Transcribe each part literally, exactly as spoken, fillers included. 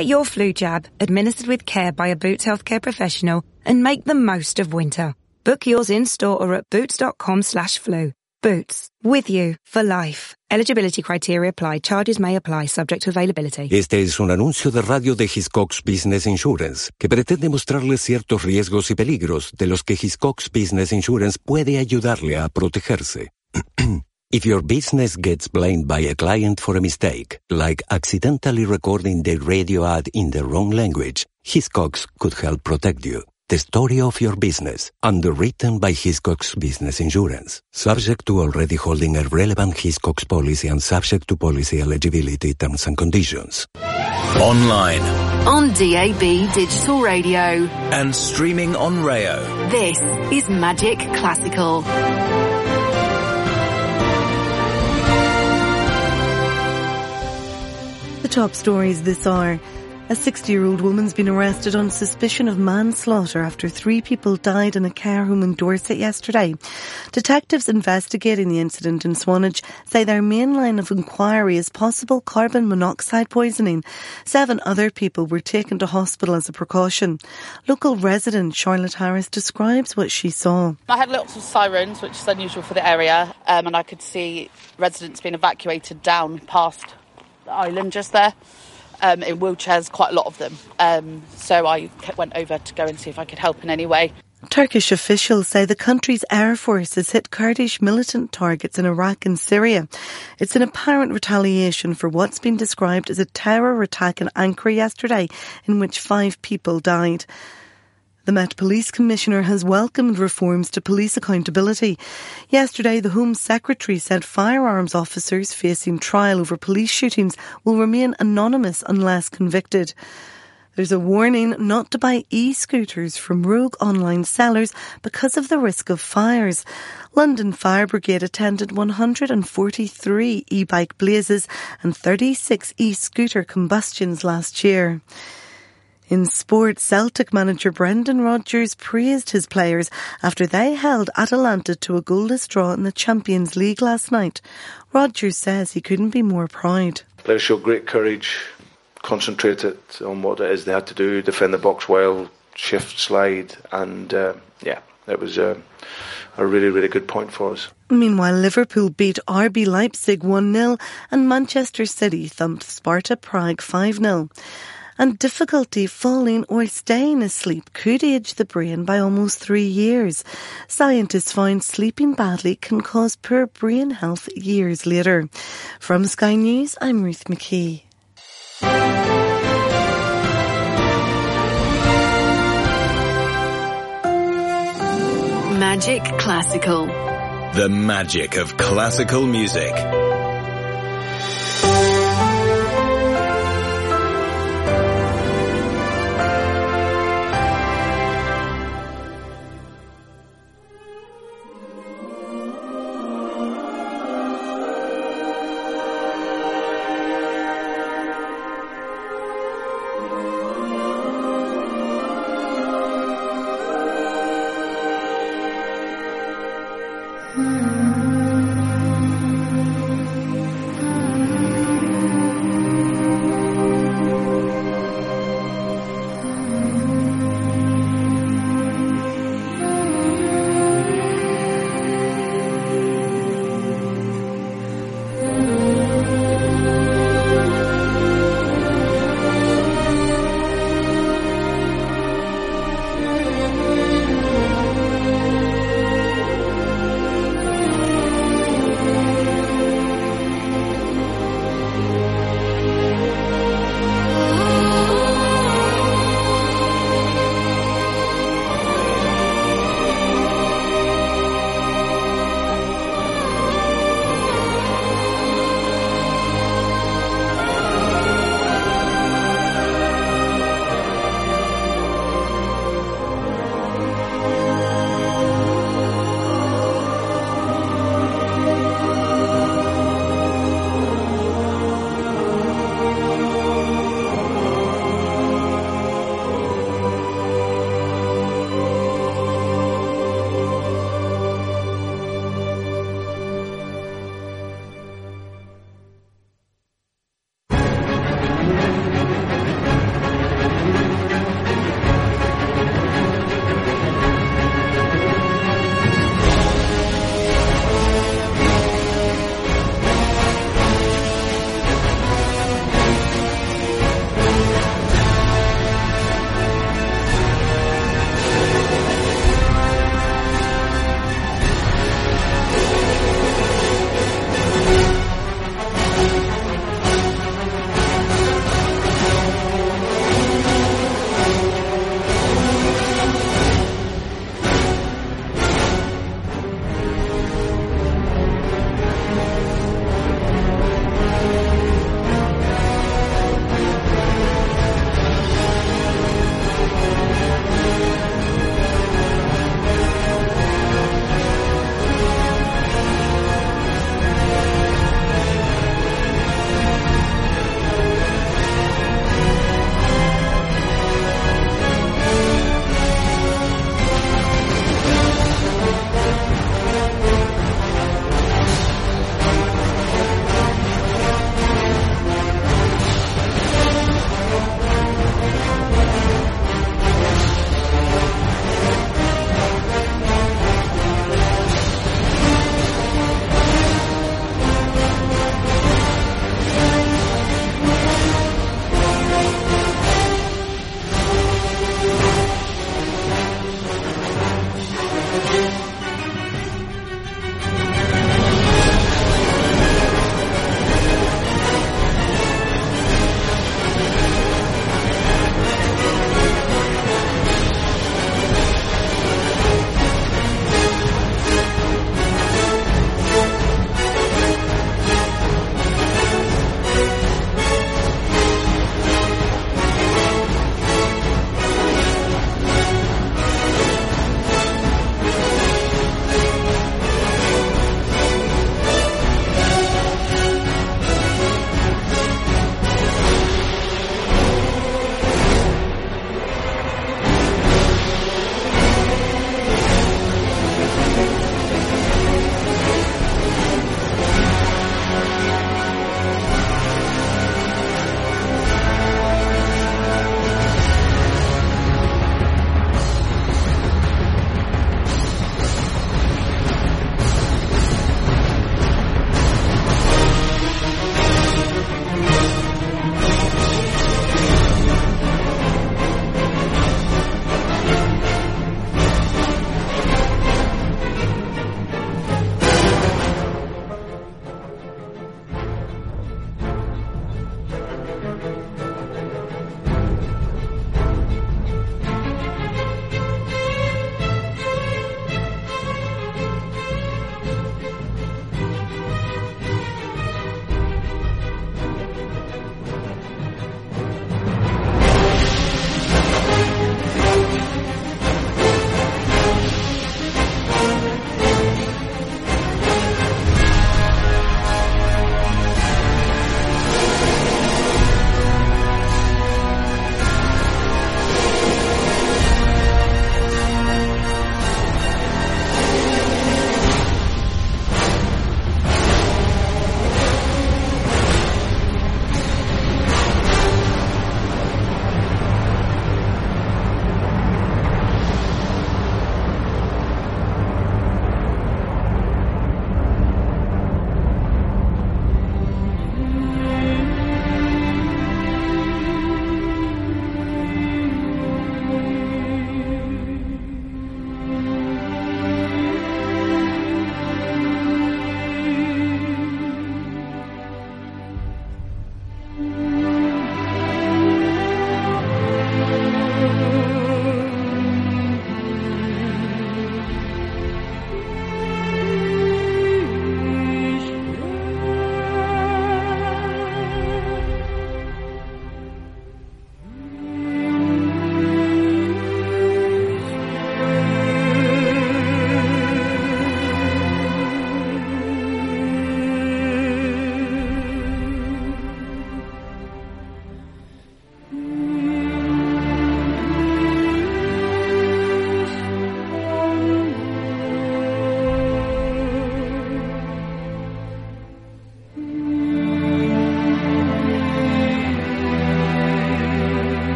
Get your flu jab administered with care by a Boots healthcare professional and make the most of winter. Book yours in-store or at boots.com slash flu. Boots. With you for life. Eligibility criteria apply. Charges may apply. Subject to availability. Este es un anuncio de radio de Hiscox Business Insurance que pretende mostrarles ciertos riesgos y peligros de los que Hiscox Business Insurance puede ayudarle a protegerse. If your business gets blamed by a client for a mistake, like accidentally recording the radio ad in the wrong language, Hiscox could help protect you. The story of your business, underwritten by Hiscox Business Insurance. Subject to already holding a relevant Hiscox policy and subject to policy eligibility terms and conditions. Online. On D A B Digital Radio. And streaming on Rayo. This is Magic Classical. The top stories this hour. A sixty-year-old woman's been arrested on suspicion of manslaughter after three people died in a care home in Dorset yesterday. Detectives investigating the incident in Swanage say their main line of inquiry is possible carbon monoxide poisoning. Seven other people were taken to hospital as a precaution. Local resident Charlotte Harris describes what she saw. I had lots of sirens, which is unusual for the area, um, and I could see residents being evacuated down past the island just there. Um, in wheelchairs, quite a lot of them. Um, so I went over to go and see if I could help in any way. Turkish officials say the country's air force has hit Kurdish militant targets in Iraq and Syria. It's an apparent retaliation for what's been described as a terror attack in Ankara yesterday, in which five people died. The Met Police Commissioner has welcomed reforms to police accountability. Yesterday, the Home Secretary said firearms officers facing trial over police shootings will remain anonymous unless convicted. There's a warning not to buy e-scooters from rogue online sellers because of the risk of fires. London Fire Brigade attended one hundred forty-three e-bike blazes and thirty-six e-scooter combustions last year. In sport, Celtic manager Brendan Rodgers praised his players after they held Atalanta to a goalless draw in the Champions League last night. Rodgers says he couldn't be more proud. Players showed great courage, concentrated on what it is they had to do, defend the box well, shift, slide, and uh, yeah, it was uh, a really, really good point for us. Meanwhile, Liverpool beat R B Leipzig one nil and Manchester City thumped Sparta Prague five nil. And difficulty falling or staying asleep could age the brain by almost three years. Scientists find sleeping badly can cause poor brain health years later. From Sky News, I'm Ruth McKee. Magic Classical. The magic of classical music.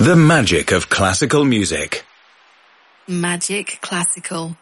The magic of classical music. Magic Classical.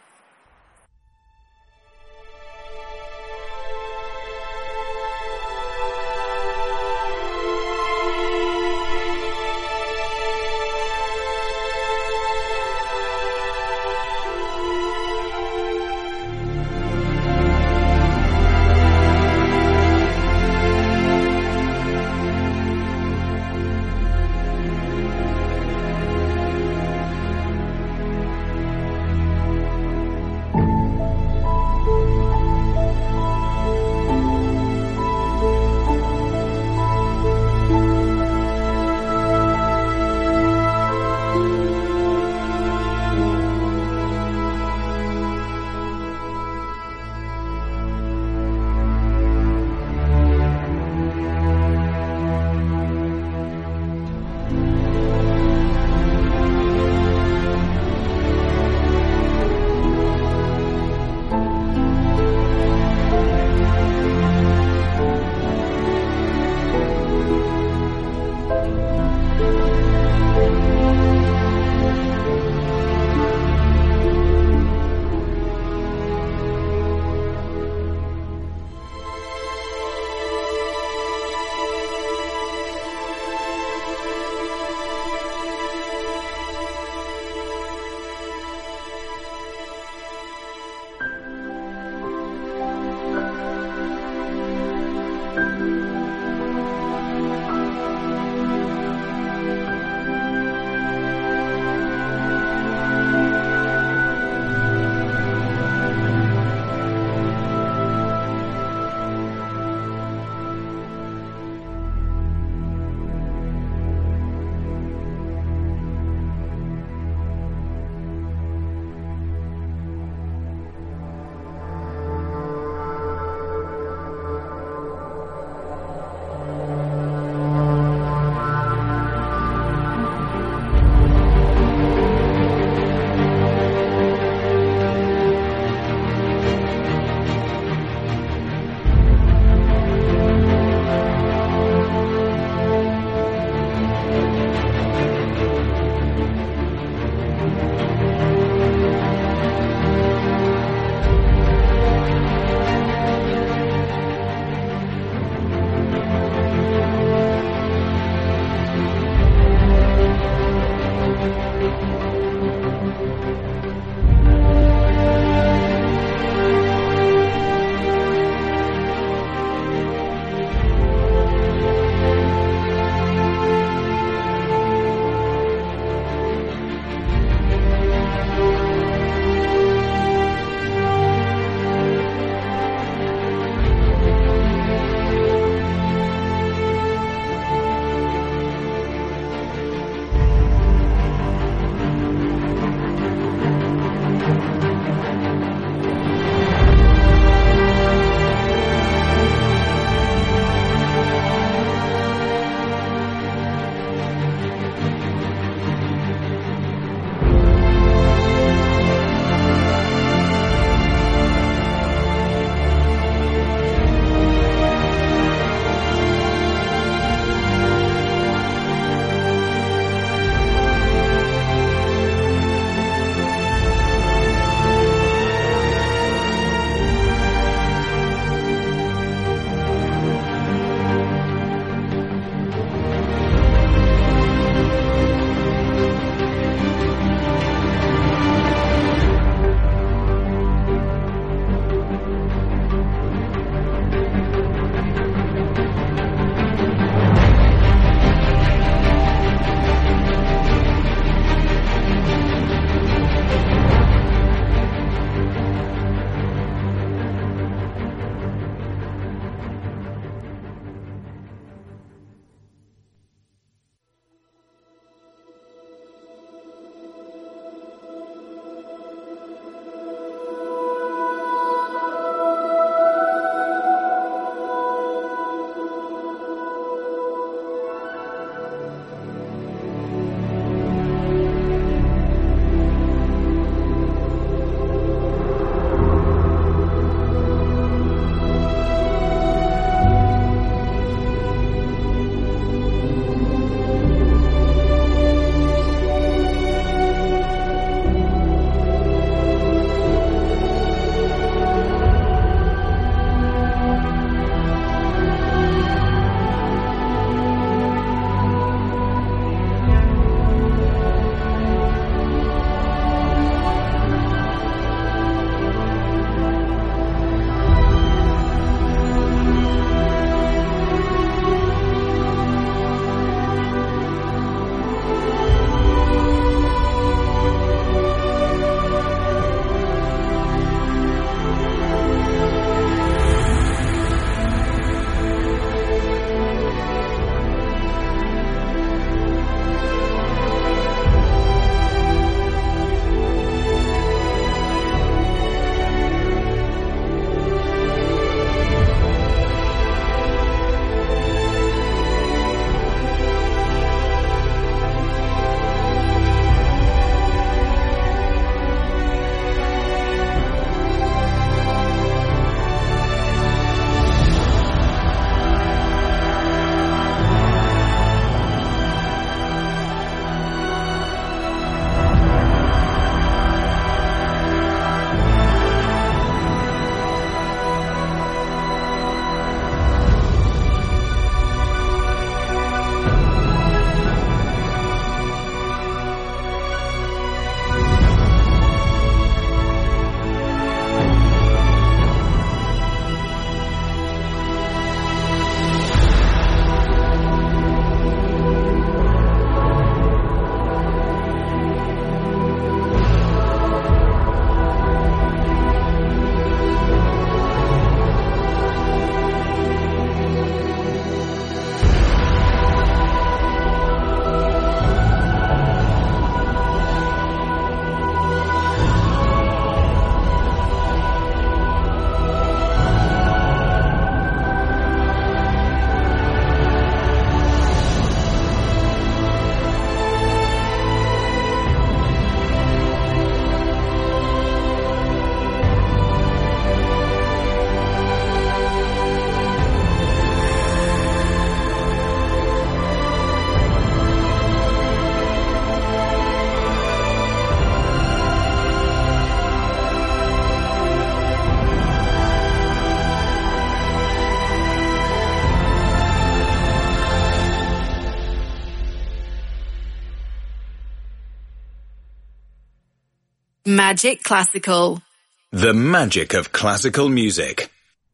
Magic Classical. The magic of classical music.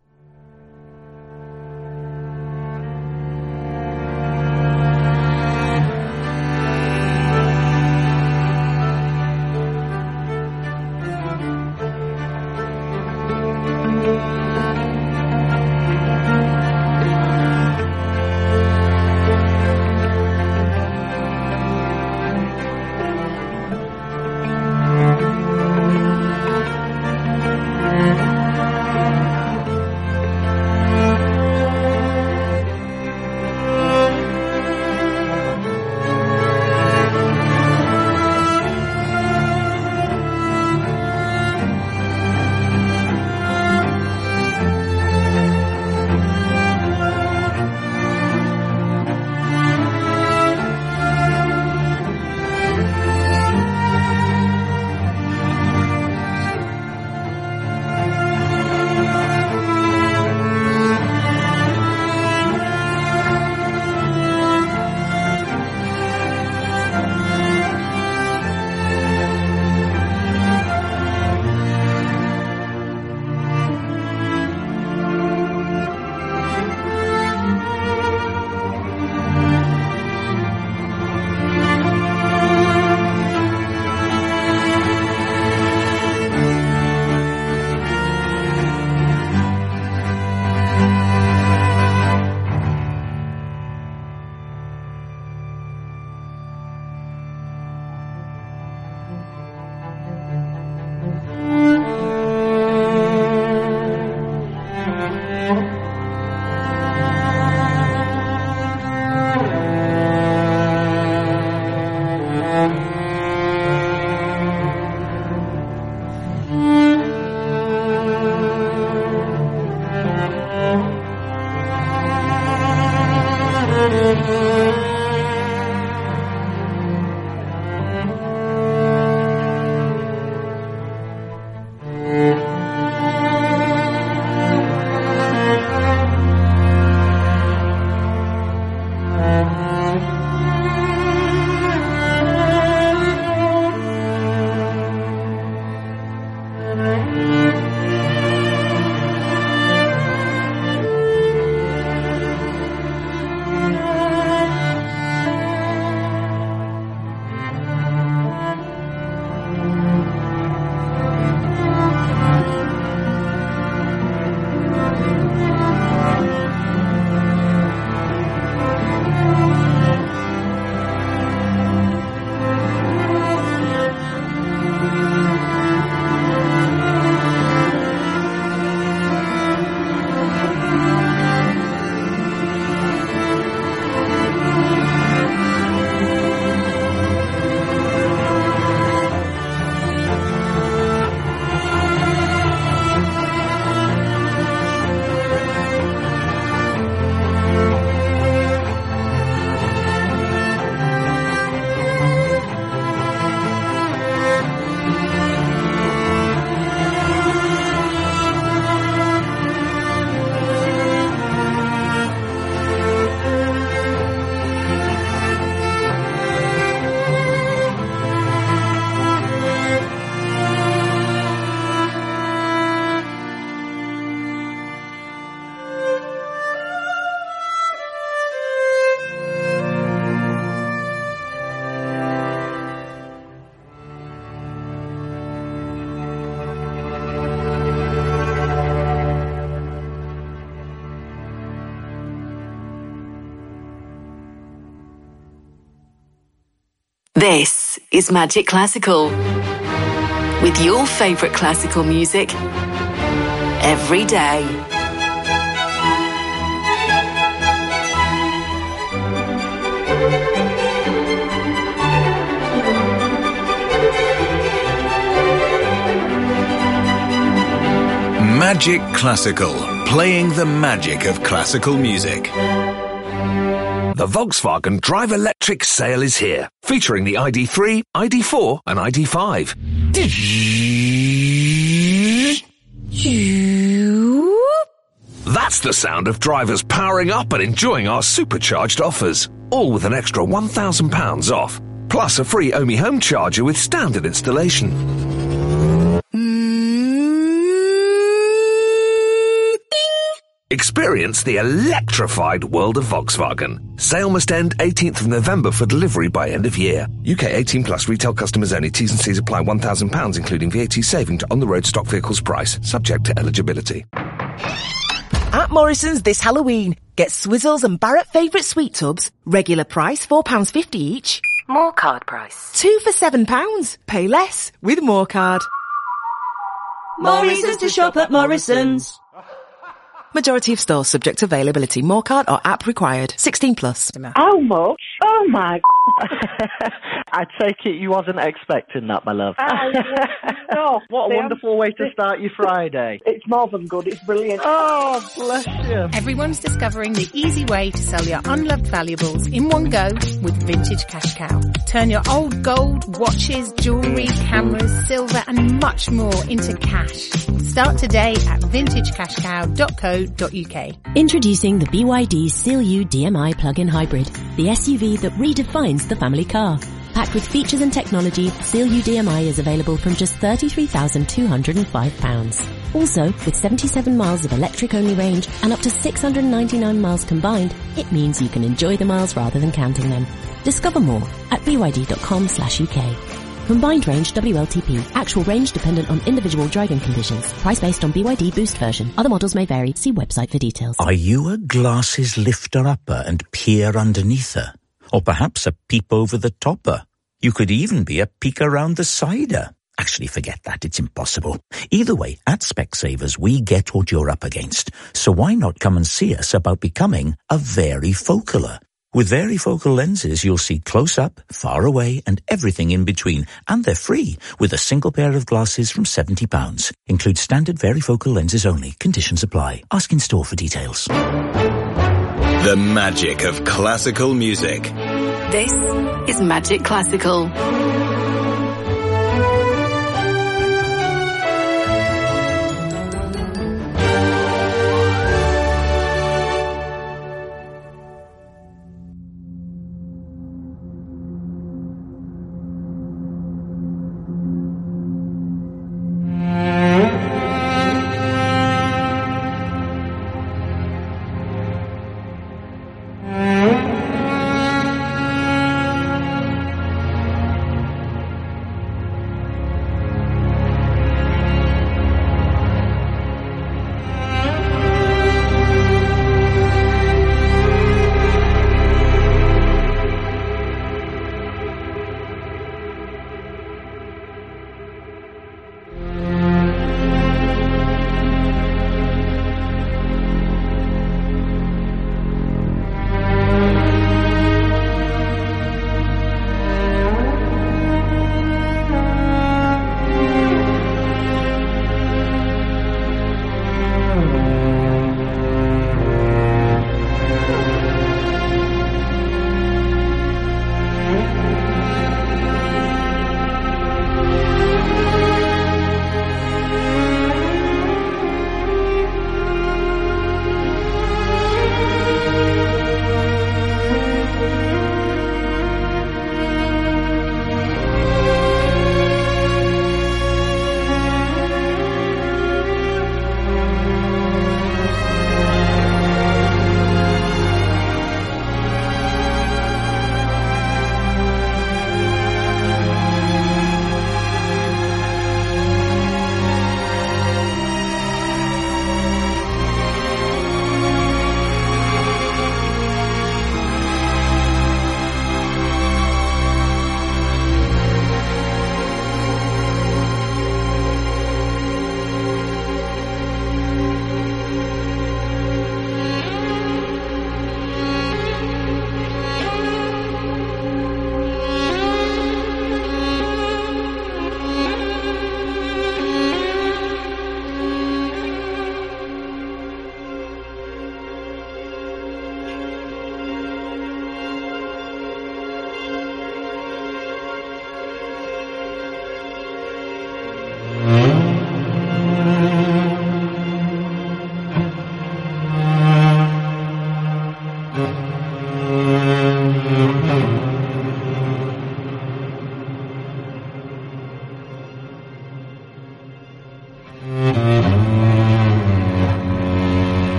This is Magic Classical, with your favourite classical music every day. Magic Classical, playing the magic of classical music. The Volkswagen Drive Electric sale is here, featuring the I D three, I D four and I D five. That's the sound of drivers powering up and enjoying our supercharged offers, all with an extra one thousand pounds off, plus a free Ohmie home charger with standard installation. Experience the electrified world of Volkswagen. Sale must end eighteenth of November for delivery by end of year. U K eighteen plus retail customers only. T's and C's apply. one thousand pounds including V A T saving to on-the-road stock vehicles price. Subject to eligibility. At Morrison's this Halloween, get Swizzles and Barrett favourite sweet tubs. Regular price four pounds fifty each. More card price. Two for seven pounds. Pay less with More Card. Morrison's to shop at Morrison's. Majority of stores subject to availability. More Card or app required. sixteen plus. How much? Oh my I take it you wasn't expecting that, my love. Oh, no. What a wonderful way to start your Friday. It's more than good, it's brilliant. Oh, bless you. Everyone's discovering the easy way to sell your unloved valuables in one go with Vintage Cash Cow. Turn your old gold, watches, jewellery, cameras, silver and much more into cash. Start today at vintage cash cow dot co dot uk. Introducing the B Y D Seal U D M I plug-in hybrid, the S U V that redefines the family car. Packed with features and technology, Seal U D M I is available from just thirty-three thousand two hundred five pounds. Also, with seventy-seven miles of electric-only range and up to six hundred ninety-nine miles combined, it means you can enjoy the miles rather than counting them. Discover more at b y d dot com slash u k. Combined range W L T P. Actual range dependent on individual driving conditions. Price based on B Y D Boost version. Other models may vary. See website for details. Are you a glasses lifter-upper and peer underneath her? Or perhaps a peep over the topper? You could even be a peek around the sider. Actually, forget that. It's impossible. Either way, at Specsavers, we get what you're up against. So why not come and see us about becoming a varifocaler? With varifocal lenses, you'll see close up, far away, and everything in between. And they're free, with a single pair of glasses from seventy pounds. Include standard varifocal lenses only. Conditions apply. Ask in store for details. The magic of classical music. This is Magic Classical.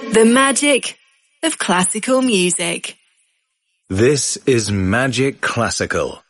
The magic of classical music. This is Magic Classical.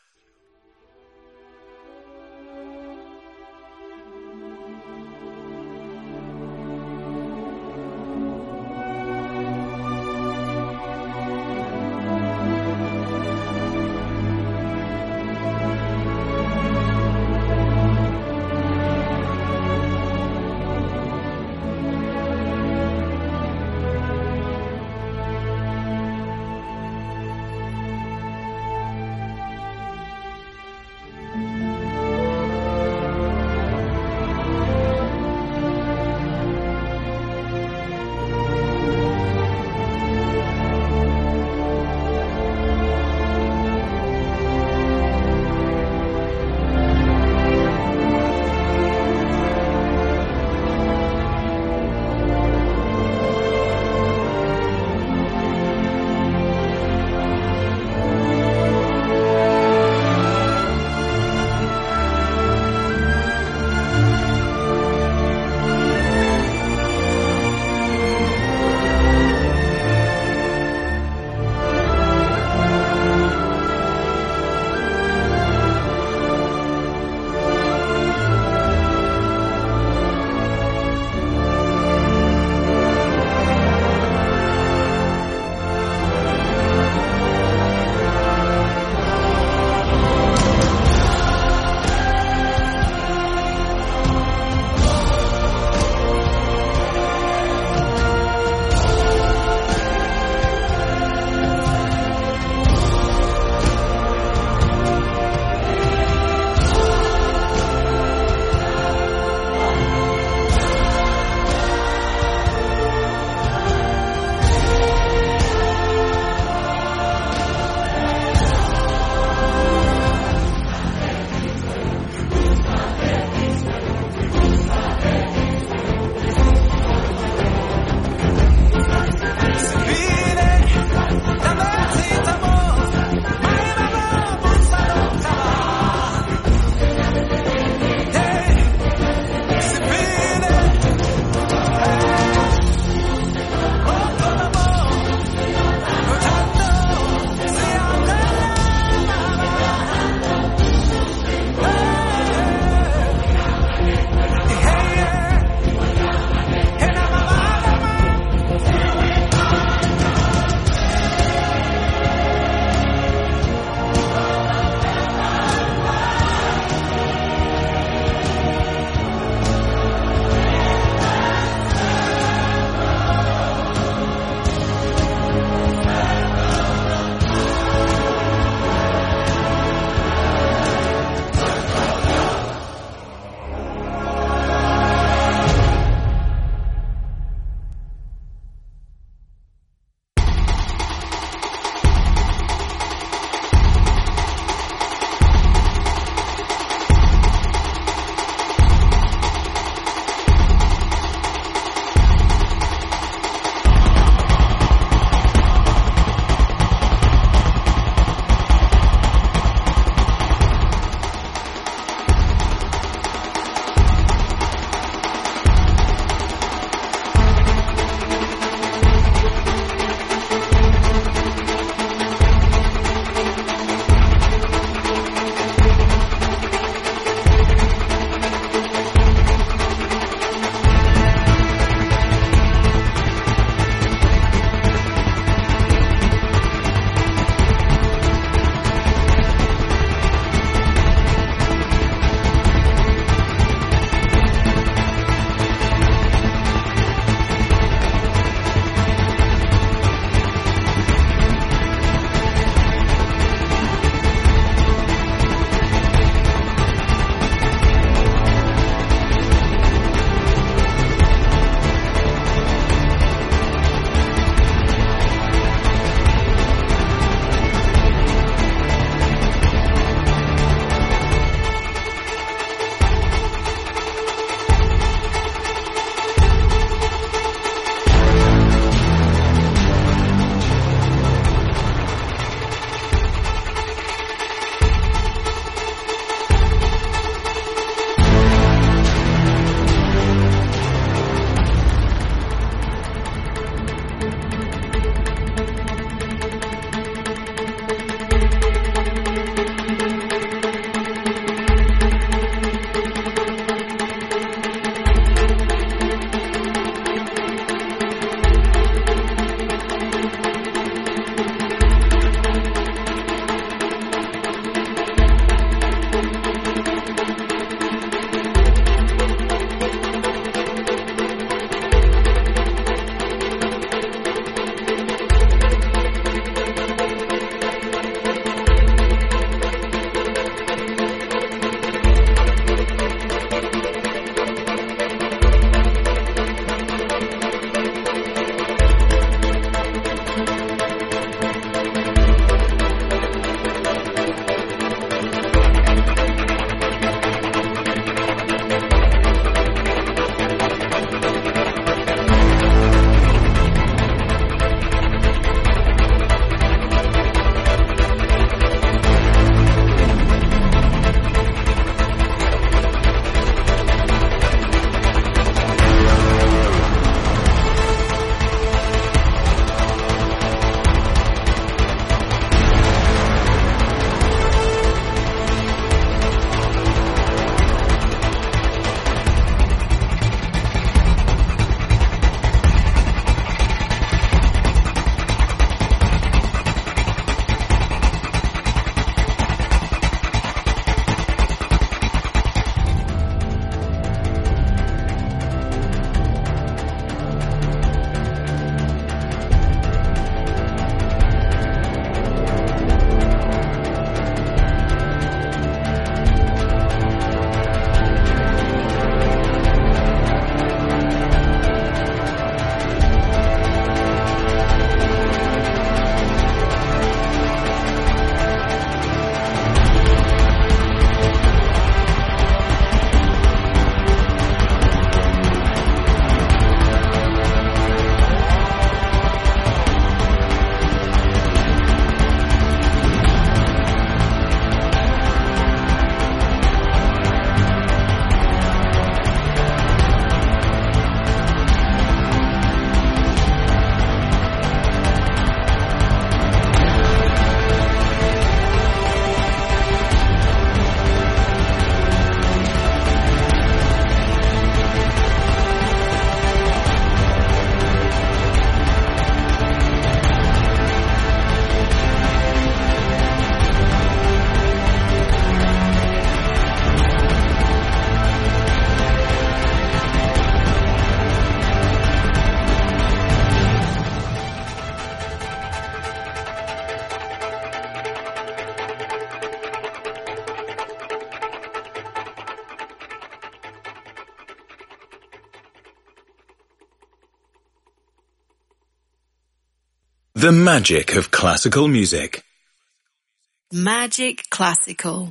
The magic of classical music. Magic Classical.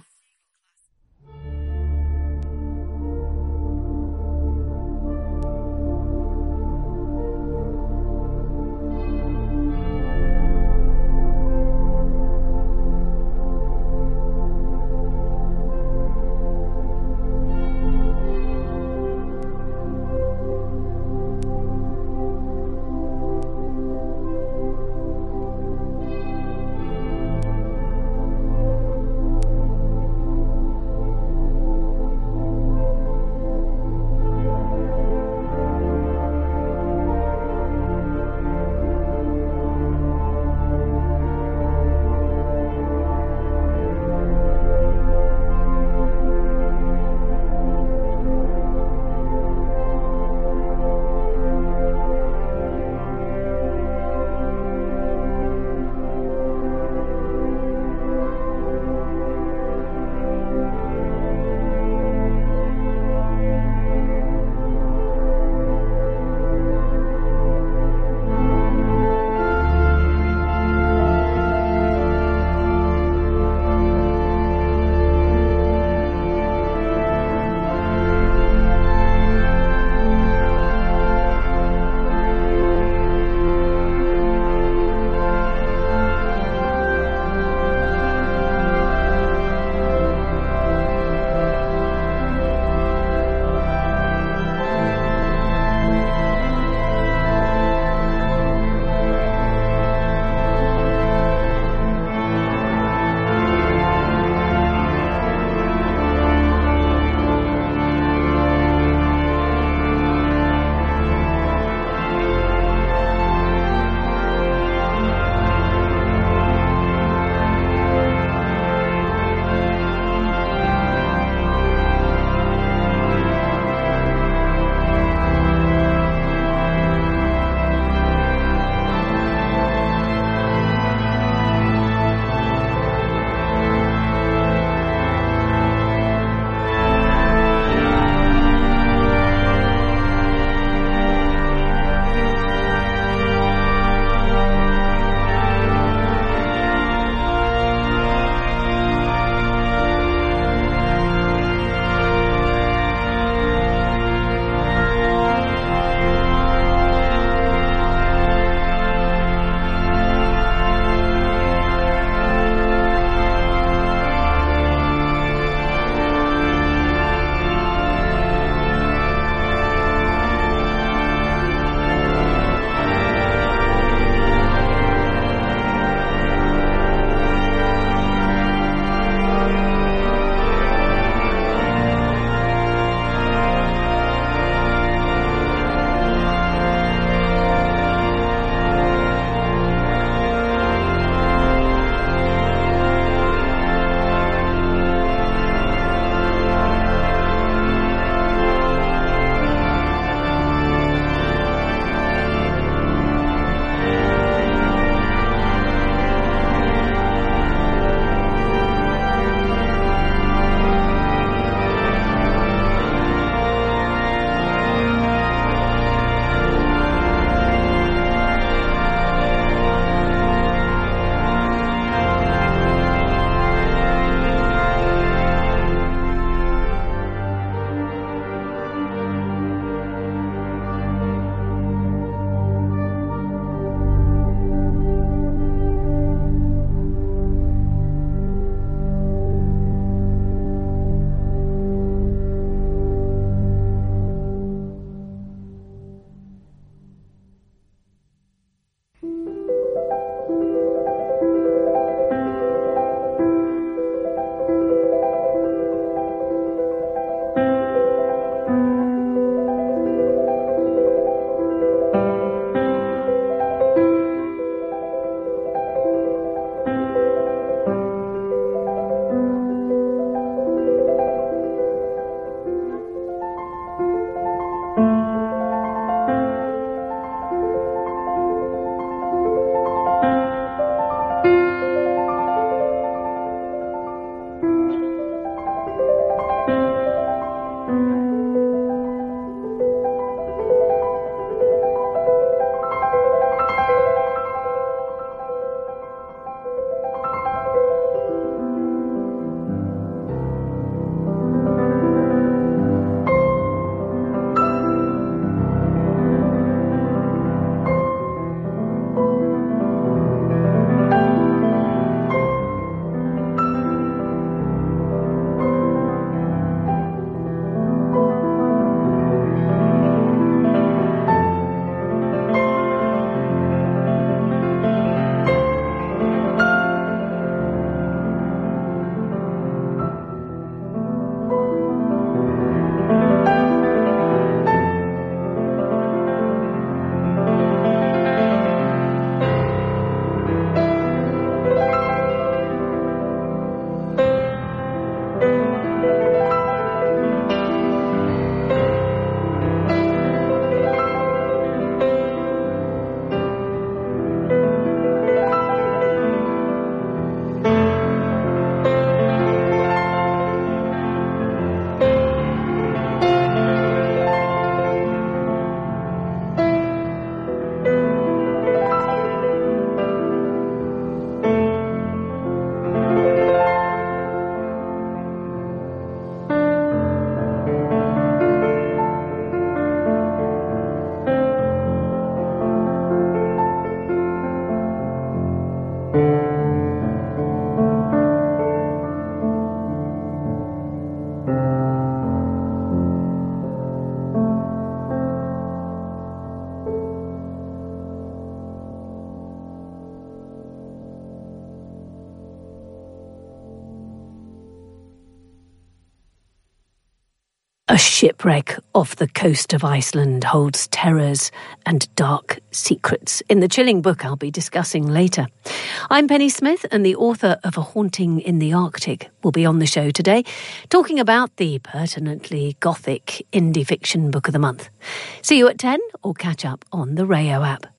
A shipwreck off the coast of Iceland holds terrors and dark secrets in the chilling book I'll be discussing later. I'm Penny Smith, and the author of A Haunting in the Arctic will be on the show today, talking about the pertinently gothic indie fiction book of the month. See you at ten, or catch up on the Rayo app.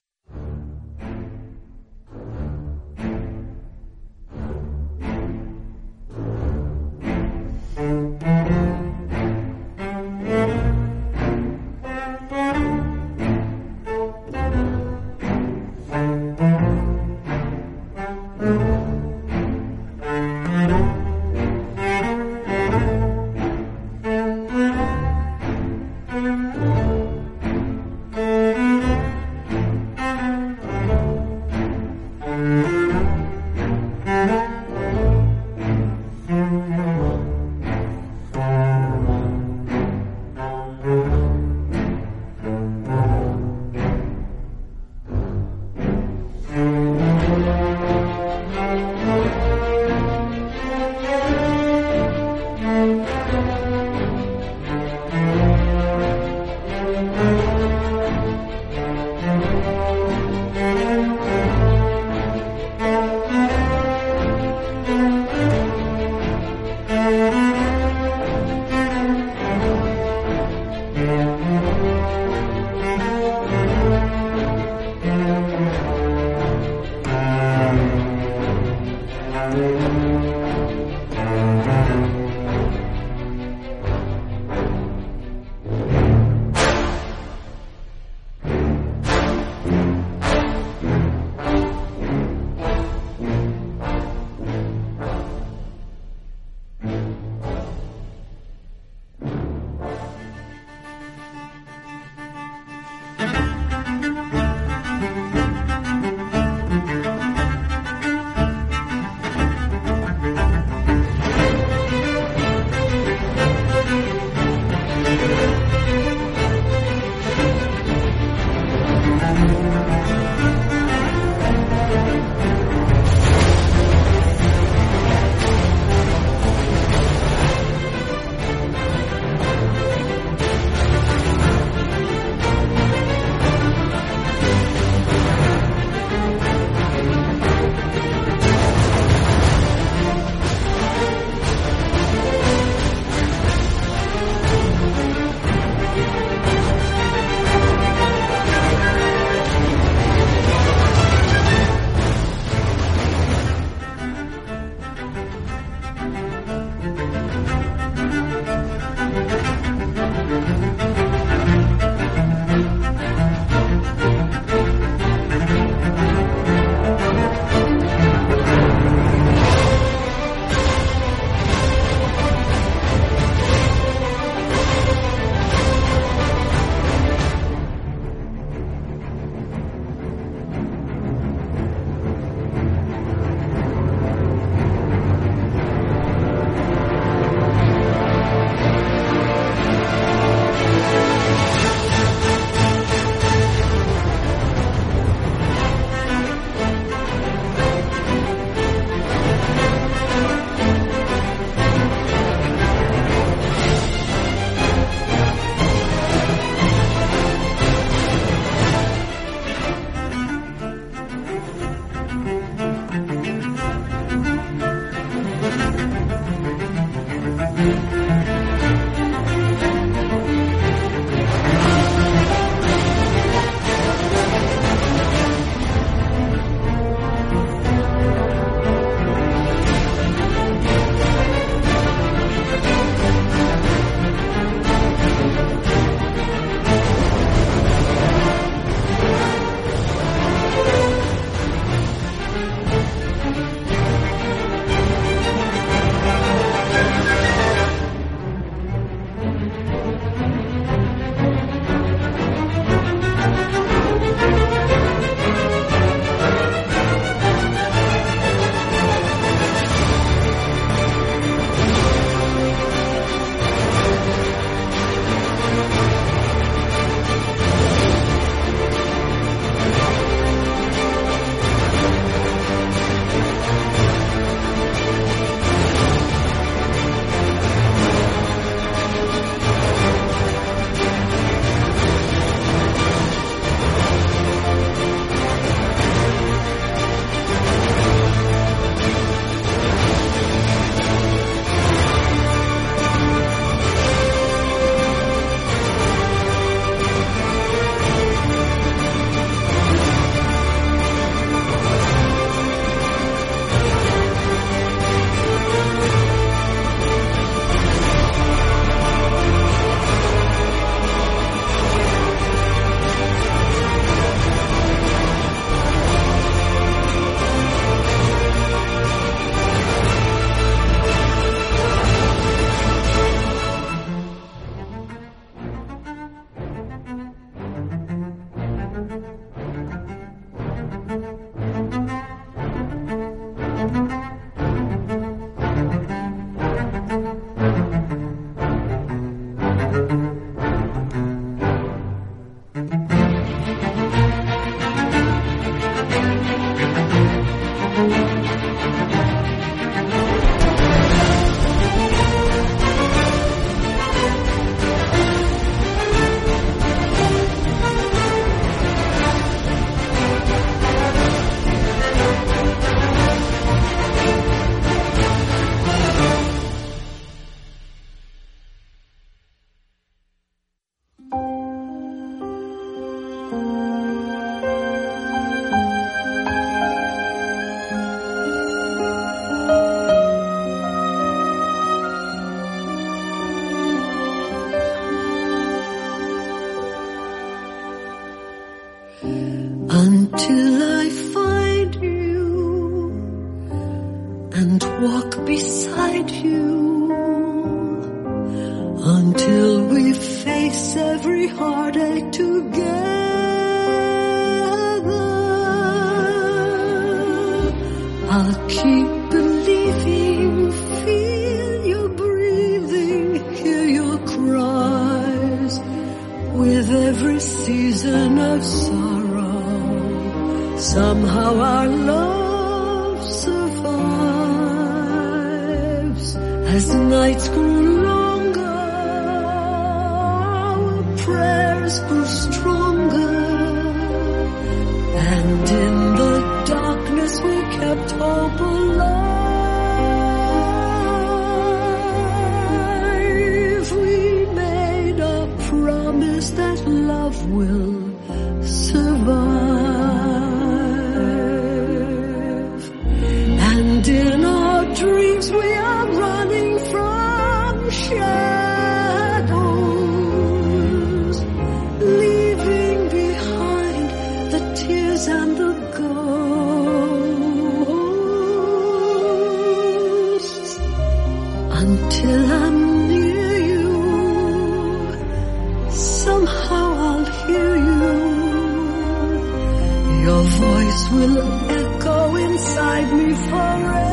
until I find you and walk beside you, until we face every heartache together. I'll keep believing, feel your breathing, hear your cries, with every season of sorrow. Somehow our love survives. As the nights grew longer, our prayers grew stronger, and in the darkness we kept hope alive. We made a promise that love will survive, and in our dreams we are running from shadows, leaving behind the tears and the ghosts, until I'm near you. Somehow I'll hear you. Your voice will echo inside me forever.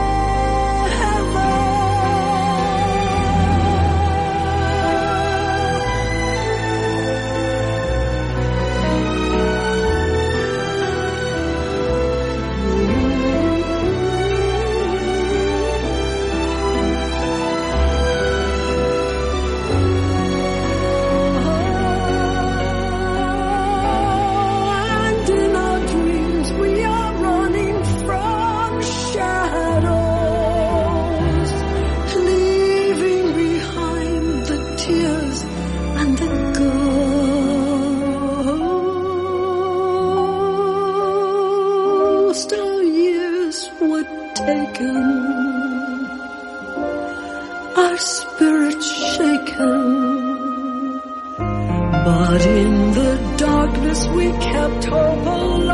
Our spirits shaken, but in the darkness we kept hope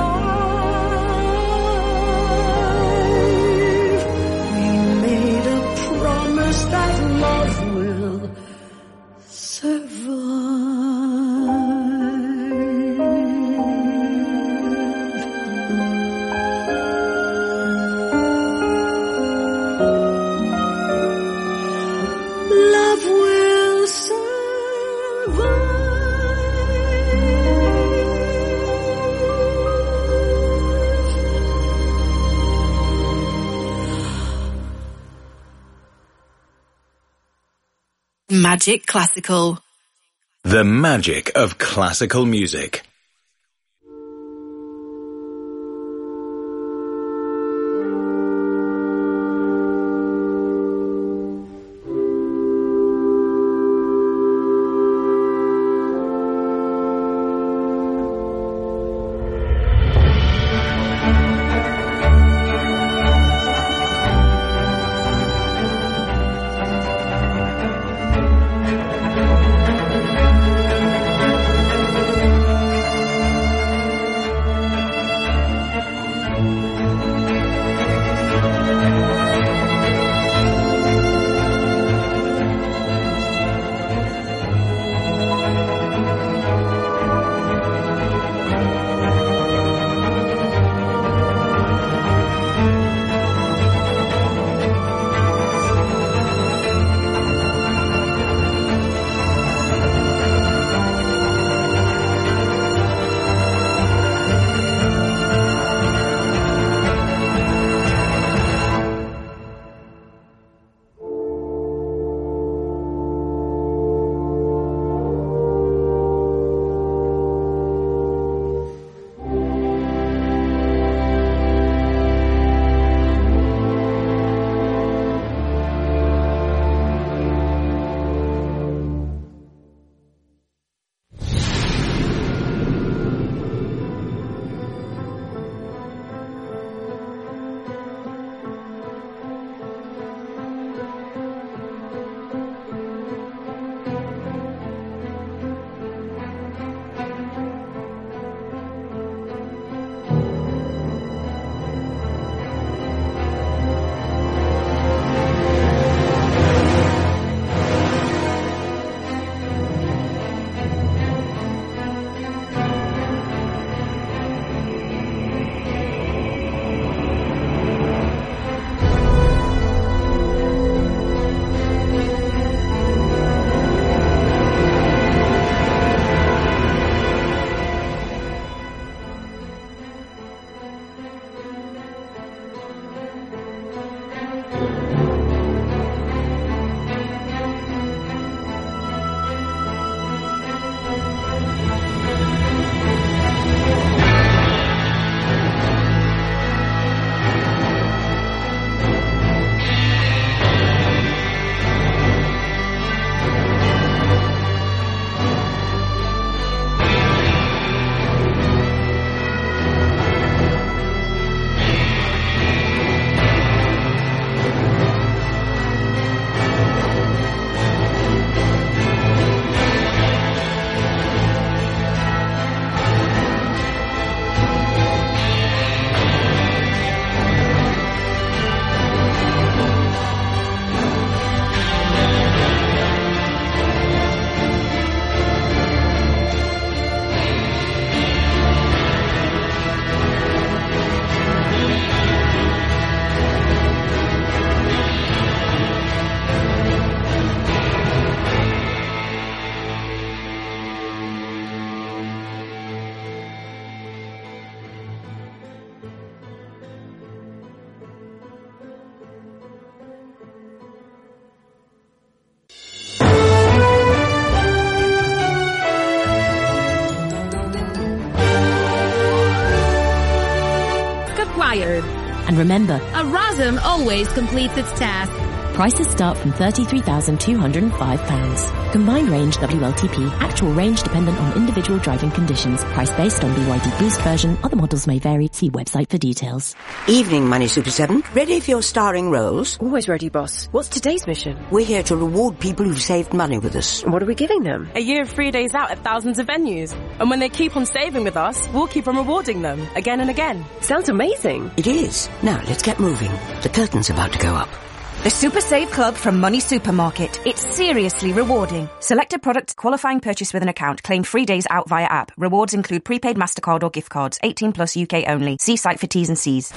alive. We made a promise that love will survive. Magic Classical. The magic of classical music. tired. And remember, a RASM always completes its task. Prices start from thirty-three thousand two hundred five pounds. Combined range W L T P. Actual range dependent on individual driving conditions. Price based on B Y D Boost version. Other models may vary. See website for details. Evening, Money Super seven. Ready for your starring roles? Always ready, boss. What's today's mission? We're here to reward people who've saved money with us. What are we giving them? A year of free days out at thousands of venues. And when they keep on saving with us, we'll keep on rewarding them again and again. Sounds amazing. It is. Now, let's get moving. The curtain's about to go up. The Super Save Club from Money Supermarket. It's seriously rewarding. Selected products, qualifying purchase with an account, claim free days out via app. Rewards include prepaid MasterCard or gift cards. eighteen plus U K only. See site for T's and C's.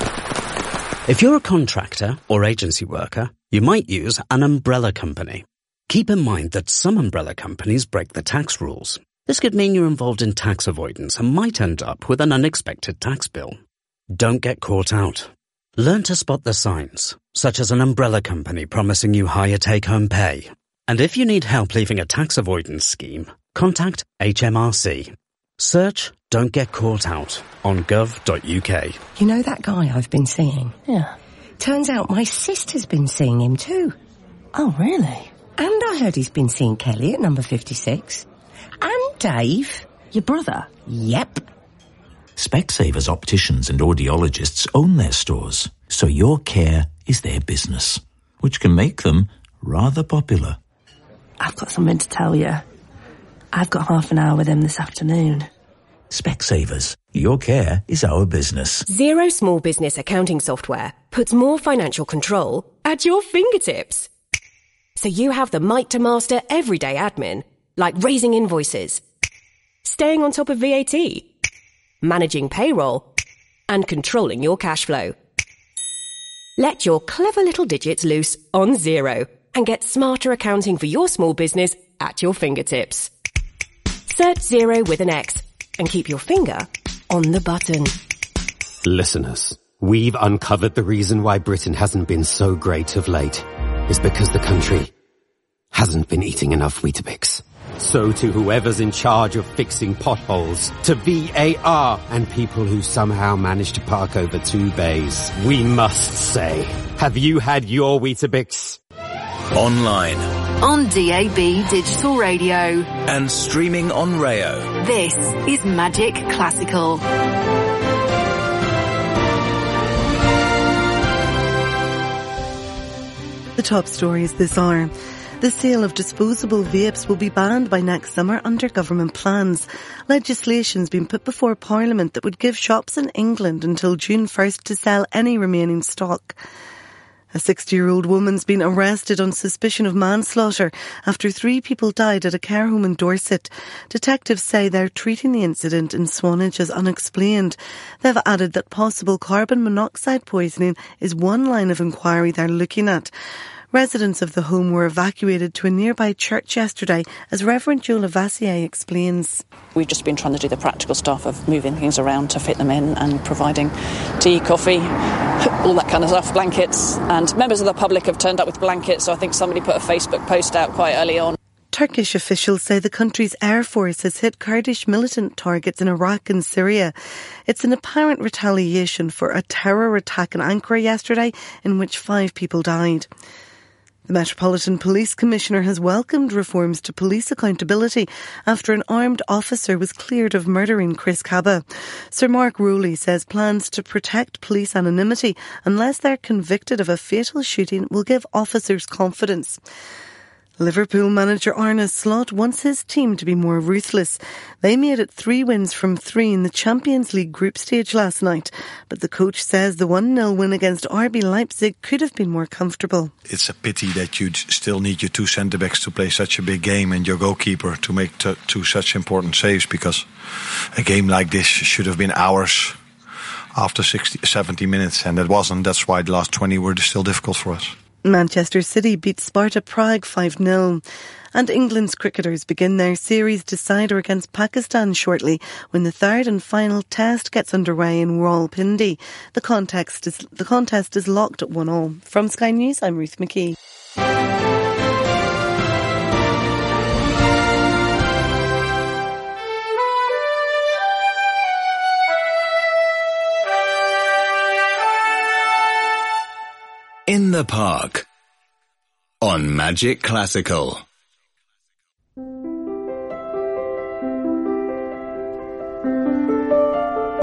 If you're a contractor or agency worker, you might use an umbrella company. Keep in mind that some umbrella companies break the tax rules. This could mean you're involved in tax avoidance and might end up with an unexpected tax bill. Don't get caught out. Learn to spot the signs, such as an umbrella company promising you higher take-home pay. And if you need help leaving a tax avoidance scheme, contact H M R C. Search Don't Get Caught Out on gov dot U K. You know that guy I've been seeing? Yeah. Turns out my sister's been seeing him too. Oh, really? And I heard he's been seeing Kelly at number fifty-six. And Dave. Your brother? Yep. Specsavers opticians and audiologists own their stores, so your care is their business, which can make them rather popular. I've got something to tell you. I've got half an hour with him this afternoon. Specsavers, your care is our business. Xero Small Business Accounting Software puts more financial control at your fingertips. So you have the might to master everyday admin, like raising invoices, staying on top of V A T, managing payroll, and controlling your cash flow. Let your clever little digits loose on Xero and get smarter accounting for your small business at your fingertips. Search Xero with an X and keep your finger on the button. Listeners, we've uncovered the reason why Britain hasn't been so great of late is because the country hasn't been eating enough Weetabix. So to whoever's in charge of fixing potholes, to V A R and people who somehow manage to park over two bays, we must say, have you had your Weetabix? Online. On D A B Digital Radio. And streaming on Rayo. This is Magic Classical. The top stories this hour. The sale of disposable vapes will be banned by next summer under government plans. Legislation's been put before Parliament that would give shops in England until June first to sell any remaining stock. A sixty-year-old woman's been arrested on suspicion of manslaughter after three people died at a care home in Dorset. Detectives say they're treating the incident in Swanage as unexplained. They've added that possible carbon monoxide poisoning is one line of inquiry they're looking at. Residents of the home were evacuated to a nearby church yesterday, as Reverend Joe Lavassier explains. We've just been trying to do the practical stuff of moving things around to fit them in and providing tea, coffee, all that kind of stuff, blankets. And members of the public have turned up with blankets, so I think somebody put a Facebook post out quite early on. Turkish officials say the country's air force has hit Kurdish militant targets in Iraq and Syria. It's an apparent retaliation for a terror attack in Ankara yesterday in which five people died. The Metropolitan Police Commissioner has welcomed reforms to police accountability after an armed officer was cleared of murdering Chris Kaba. Sir Mark Rowley says plans to protect police anonymity unless they're convicted of a fatal shooting will give officers confidence. Liverpool manager Arne Slot wants his team to be more ruthless. They made it three wins from three in the Champions League group stage last night, but the coach says the one nil win against R B Leipzig could have been more comfortable. It's a pity that you still need your two centre-backs to play such a big game and your goalkeeper to make t- two such important saves, because a game like this should have been ours after sixty, seventy minutes, and it wasn't. That's why the last twenty were still difficult for us. Manchester City beat Sparta Prague five nil. And England's cricketers begin their series decider against Pakistan shortly when the third and final test gets underway in Rawalpindi. The contest is, the contest is locked at one all. From Sky News, I'm Ruth McKee. in the park on Magic Classical.